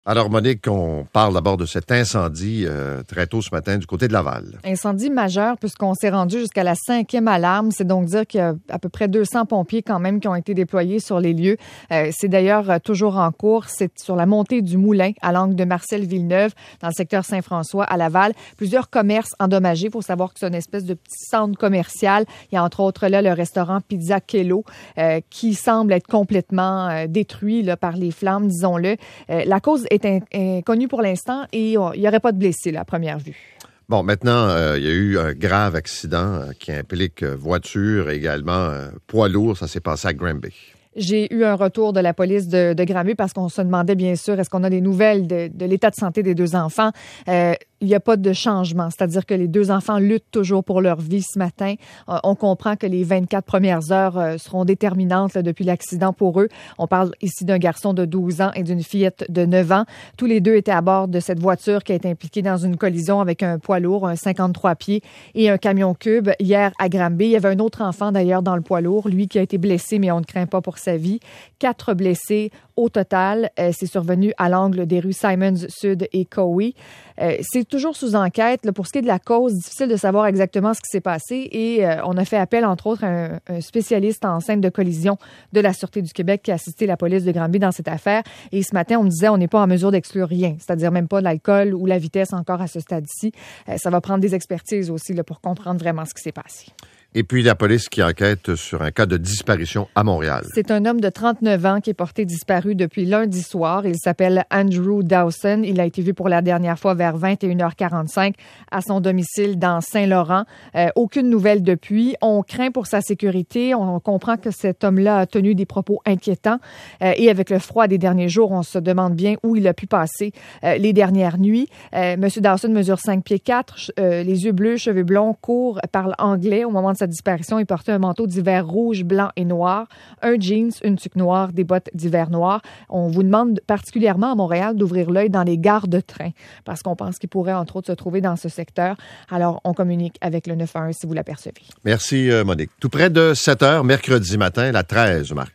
Alors, Monique, on parle d'abord de cet incendie très tôt ce matin du côté de Laval. Incendie majeur puisqu'on s'est rendu jusqu'à la 5e alarme. C'est donc dire qu'il y a à peu près 200 pompiers quand même qui ont été déployés sur les lieux. C'est d'ailleurs toujours en cours. C'est sur la montée du Moulin à l'angle de Marcel-Villeneuve dans le secteur Saint-François à Laval. Plusieurs commerces endommagés. Il faut savoir que c'est une espèce de petit centre commercial. Il y a entre autres là le restaurant Pizza Kelo qui semble être complètement détruit là, par les flammes, disons-le. La cause est inconnu pour l'instant et il n'y aurait pas de blessés là, à première vue. Bon, maintenant, il y a eu un grave accident qui implique voiture et également poids lourd. Ça s'est passé à Granby. J'ai eu un retour de la police de Granby parce qu'on se demandait bien sûr, est-ce qu'on a des nouvelles de l'état de santé des deux enfants? Il n'y a pas de changement, c'est-à-dire que les deux enfants luttent toujours pour leur vie ce matin. On comprend que les 24 premières heures seront déterminantes là, depuis l'accident pour eux. On parle ici d'un garçon de 12 ans et d'une fillette de 9 ans. Tous les deux étaient à bord de cette voiture qui a été impliquée dans une collision avec un poids lourd, un 53 pieds et un camion cube hier à Granby. Il y avait un autre enfant d'ailleurs dans le poids lourd, lui qui a été blessé, mais on ne craint pas pour sa vie. 4 blessés au total. C'est survenu à l'angle des rues Simons Sud et Cowie. C'est toujours sous enquête. Là, pour ce qui est de la cause, difficile de savoir exactement ce qui s'est passé et on a fait appel, entre autres, à un spécialiste en scène de collision de la Sûreté du Québec qui a assisté la police de Granby dans cette affaire. Et ce matin, on me disait on n'est pas en mesure d'exclure rien, c'est-à-dire même pas l'alcool ou la vitesse encore à ce stade-ci. Ça va prendre des expertises aussi là, pour comprendre vraiment ce qui s'est passé. Et puis la police qui enquête sur un cas de disparition à Montréal. C'est un homme de 39 ans qui est porté disparu depuis lundi soir. Il s'appelle Andrew Dawson. Il a été vu pour la dernière fois vers 21h45 à son domicile dans Saint-Laurent. Aucune nouvelle depuis. On craint pour sa sécurité. On comprend que cet homme-là a tenu des propos inquiétants. Et avec le froid des derniers jours, on se demande bien où il a pu passer les dernières nuits. Monsieur Dawson mesure 5 pieds 4, les yeux bleus, cheveux blonds, court, parle anglais. Au moment de sa disparition, il portait un manteau d'hiver rouge, blanc et noir, un jeans, une tuque noire, des bottes d'hiver noires. On vous demande particulièrement à Montréal d'ouvrir l'œil dans les gares de train parce qu'on pense qu'il pourrait entre autres se trouver dans ce secteur. Alors, on communique avec le 911 si vous l'apercevez. Merci Monique. Tout près de 7h, mercredi matin, la 13, Marc.